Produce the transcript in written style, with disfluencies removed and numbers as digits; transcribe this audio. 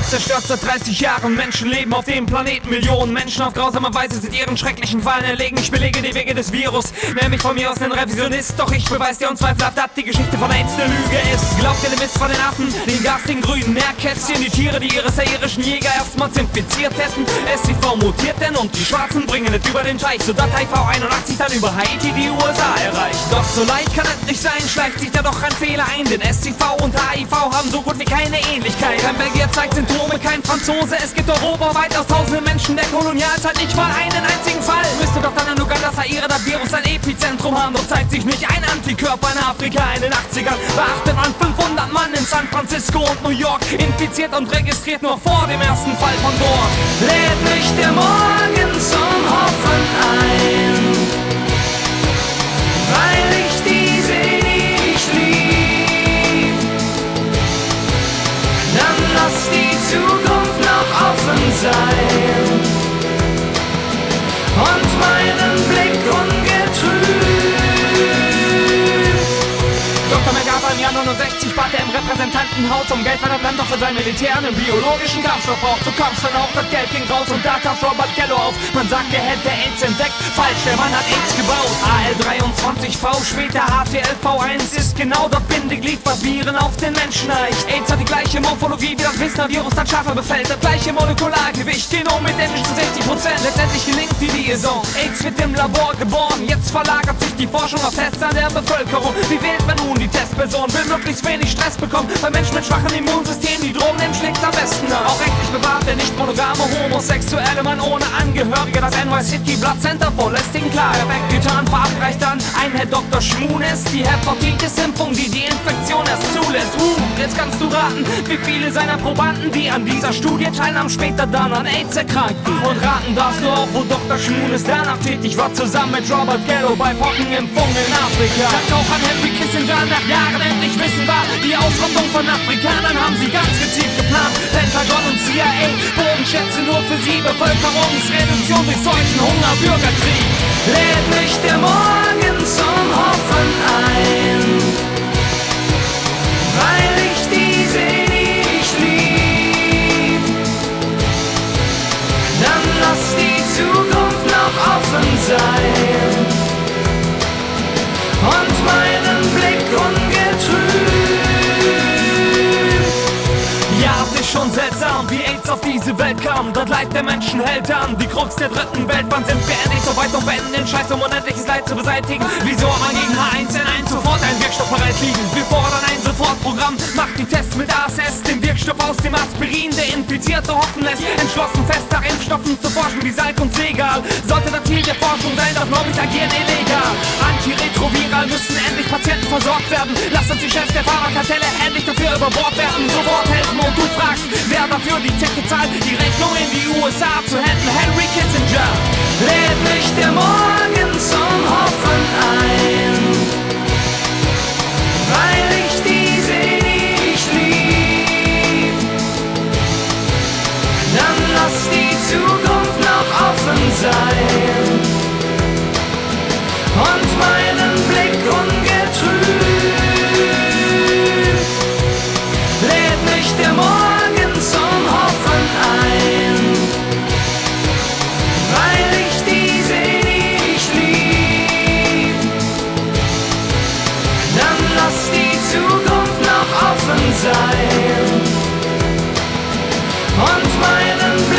AIDS zerstört seit 30 Jahren. Menschen leben auf dem Planeten. Millionen Menschen auf grausame Weise sind ihren schrecklichen Fallen erlegen. Ich belege die Wege des Virus. Nenn mich von mir aus einen Revisionist. Doch ich beweis dir unzweifelhaft, dass die Geschichte von AIDS eine Lüge ist. Glaubt ihr den Mist von den Affen, den garstigen grünen Nährkätzchen, die Tiere, die ihre sairischen Jäger erstmals infiziert hätten? SIV mutiert denn und die Schwarzen bringen es über den Teich, sodass HIV 81 dann über Haiti die USA erreicht. Doch so leicht kann es nicht sein, schleicht sich da doch ein Fehler ein, denn SIV und HIV haben so gut wie keine Ähnlichkeit. Kein Belgier zeigt Symptome, kein Franzose. Es gibt europaweit aus tausenden Menschen der Kolonialzeit nicht mal einen einzigen Fall. Müsste doch dann in Uganda, Zaire, das Virus ein Epizentrum haben. Doch zeigt sich nicht ein Antikörper in Afrika in den 80ern. Beachtet man 500 Mann in San Francisco und New York, infiziert und registriert nur vor dem ersten Fall von dort. Lädt mich der Morgen zum Hoffen ein, weil ich diese nicht lieb. Dann lass die Zukunft noch offen sein und meinen Blick ungetrübt. Dr. MacArthur im Jahr 69 bat er im Repräsentantenhaus um Geld, weil das Land doch für sein Militär einen biologischen Kampfstoff braucht. Du kommst dann auch, das Geld ging raus und da taucht Robert Gallo auf. Man sagt, er hätte AIDS entdeckt, falsch, der Mann hat AIDS gebaut. AL23V, später HTLV1 ist genau das Bindeglied, was Viren auf den Menschen reicht. AIDS hat die gleiche Morphologie wie das Wisner-Virus, das Schafe befällt. Das gleiche Molekulargewicht, Genom identisch zu 60%. Letztendlich gelingt die Liaison. AIDS wird im Labor geboren, jetzt verlagert sich die Forschung auf Tests an der Bevölkerung. Wie wählt man nun die Testperson? Will möglichst wenig Stress bekommen, bei Menschen mit schwachem Immunsystem, die Drogen nehmen, schlägt's am besten ab. Auch rechtlich bewahrt der nicht monogame homosexuelle Mann ohne Angehörige das NYC Blood Center vor lästigen Klage weggetan, verabreicht dann ein Herr Dr. Schmunes die Hepatitis-Impfung, die die Infektion erst zulässt. Jetzt kannst du raten, wie viele seiner Probanden, die an dieser Studie teilnahmen, später dann an AIDS erkrankten. Und raten darfst du auch, wo Dr. Schmunes danach tätig war, zusammen mit Robert Gallo bei Pockenimpfungen in Afrika. Dank auch an Henry Kissinger nach Jahren endlich wissen war, die Ausrottung von Afrikanern haben sie ganz gezielt geplant. Pentagon und CIA, Bodenschätze nur für sie, Bevölkerungsreduktion durch Seuchen, Hunger, Bürgerkrieg. Lädt mich der Morgen zum Hoffen ein, weil ich diese nicht lieb. Dann lass die Zukunft noch offen sein und meinen Blick ungetrübt. Ja, es ist schon seltsam, wie AIDS auf diese Welt kam. Das Leid der Menschen hält an, die Krux der dritten Welt. Wann sind wir endlich so weit und beenden den Scheiß, um unendliches Leid zu beseitigen? Wieso hat man gegen H1N1 sofort einen Wirkstoff bereit liegen? Wir fordern ein Sofortprogramm, macht die Tests mit ASS, dem Wirkstoff aus dem Aspirin, der Infizierte hoffen lässt. Entschlossen fest nach Impfstoffen zu forschen wie Salk und Segal. Sollte das Ziel der Forschung sein, doch Lobbys agieren illegal. Antiretroviral müssen endlich Patienten versorgt werden. Lasst uns die Chefs der Pharmakartelle endlich dafür über Bord werfen. Sofort helfen und du fragst, wer dafür die Zeche zahlt. Die Rechnung in die USA zu Händen Henry Kissinger. Lädt mich der Morgen zum Hoffen ein, weil ich diese nicht lieb. Dann lass die Zukunft noch offen sein und meinen Blick ungetrübt. Lädt mich der Morgen zum Hoffen ein, weil ich diese nicht lieb. Dann lass die Zukunft noch offen sein und meinen